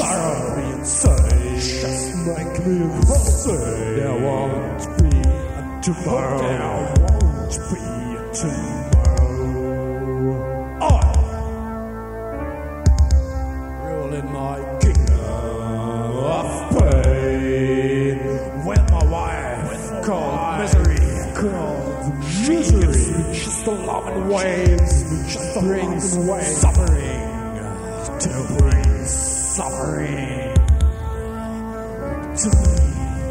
drive me insane. Just make me insane. There won't be a tomorrow. There won't be a tomorrow. I rule in my kingdom of pain with my wife called misery. She gives me just the love and waves, just brings suffering. To bring suffering to me.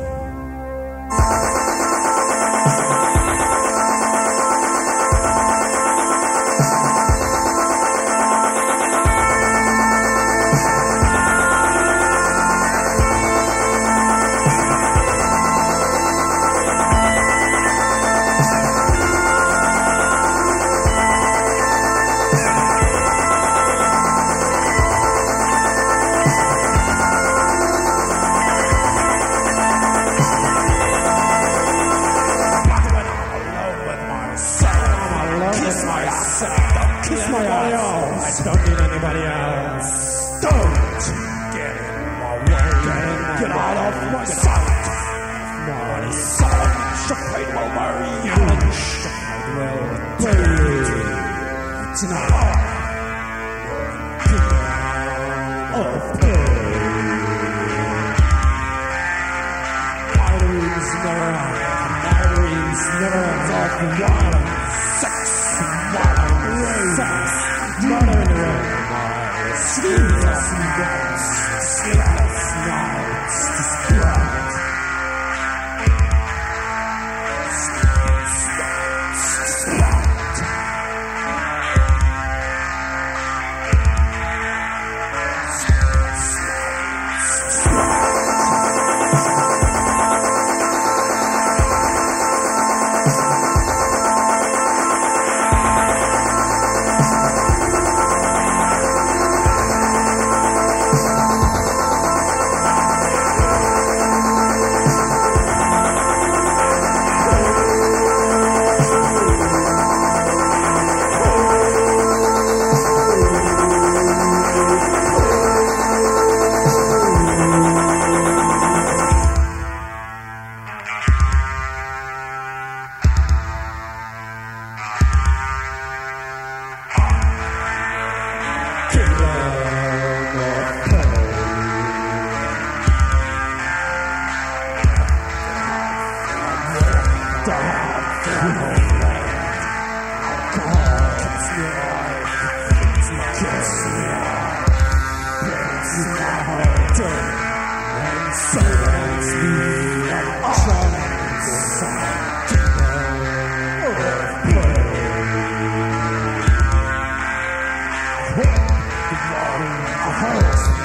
Kiss my ass. I don't need anybody else. Don't get in my way. Get out of my sight. My sight. Shade will bury you. Shade will bury you. Tonight. Of pain. My dreams never end. My dreams never end of violence. Sex. Mother in the room. Sleepless nights. Sleepless nights. Desperate. Sleepless nights. Desperate.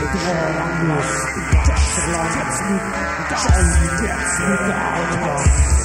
Just